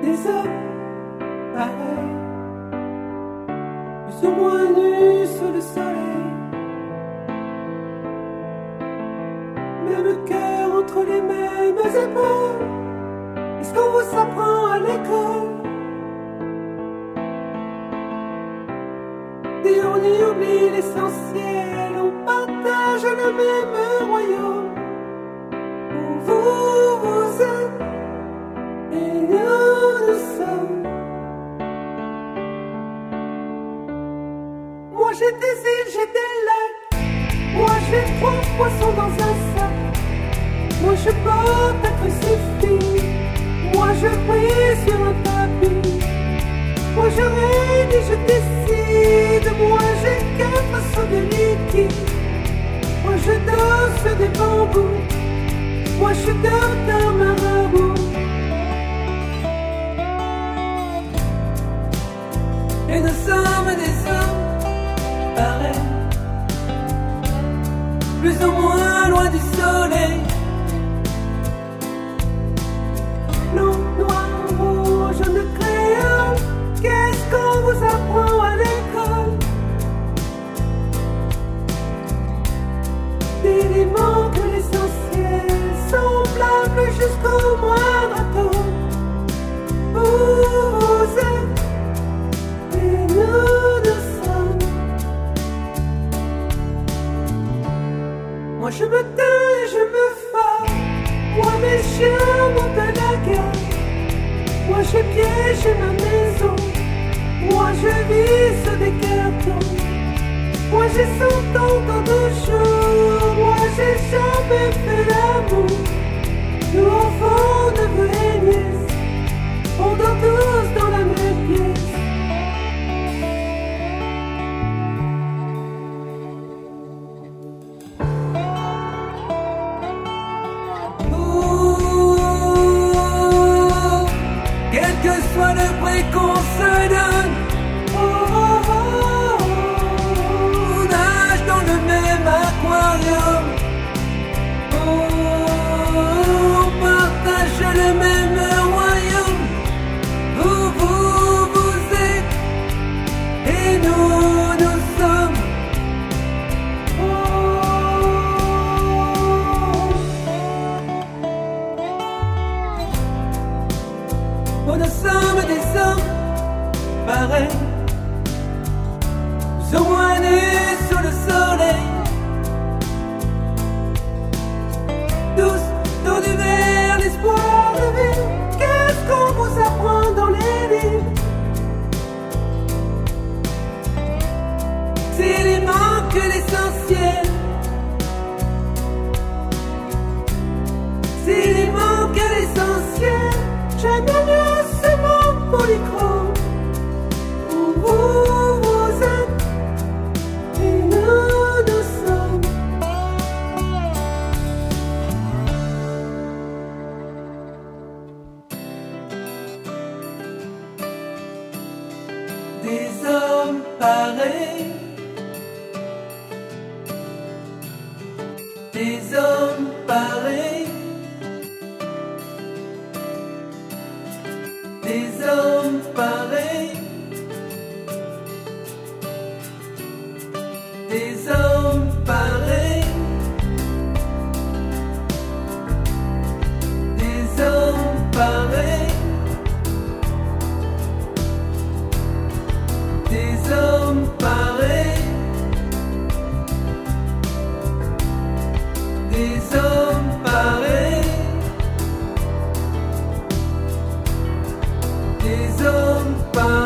des hommes pareils, plus ou moins nus sous le soleil, même cœur entre les mêmes épaules. Est-ce qu'on vous apprend à l'école? Et on y oublie l'essentiel, on partage le même royaume. Où vous êtes et nous sommes. Moi j'ai des îles, j'ai des lacs. Moi j'ai 3 poissons dans un sac. Moi je porte un crucifix. Moi je prie sur un tapis. Moi je règne et je décide. Moi j'ai 4 seaux de liquide. Moi je dors sur des bambous. Moi je suis docteur marabout. Et nous sommes des hommes pareils, plus ou moins loin du soleil. Blanc, noir, rouge, jaune, crayon. Qu'est-ce qu'on vous apprend à l'école? Il manque l'essentiel, semblable jusqu'au moindre atome. Vous êtes et nous sommes. Moi je me tais et je me fais. Moi mes chiens montent à la gare. Moi j'ai piégé ma maison. Moi je vis sur des cartons. Moi j'ai 100 ans dans 2 jours. Moi j'ai jamais fait l'amour. Nous enfants, neveux et nièces, on dort tous dans la même pièce. Quel que soit le prix qu'on se donne, on nage dans le même aquarium. On partage le même royaume. Vous êtes et nous sommes. Nous sommes des hommes pareils, plus ou moins nus sous le soleil. Tous tournés vers l'espoir de vivre. Qu'est-ce qu'on vous apprend dans les livres? S'il y manque l'essentiel, s'il y manque l'essentiel, j'aime mieux ce monde polychrome. Où vous êtes et nous sommes. Des hommes pareils, des hommes pareils, des hommes pareils, des hommes pareils, des hommes pareils, des hommes pareils, des hommes pareils, des hommes pareils.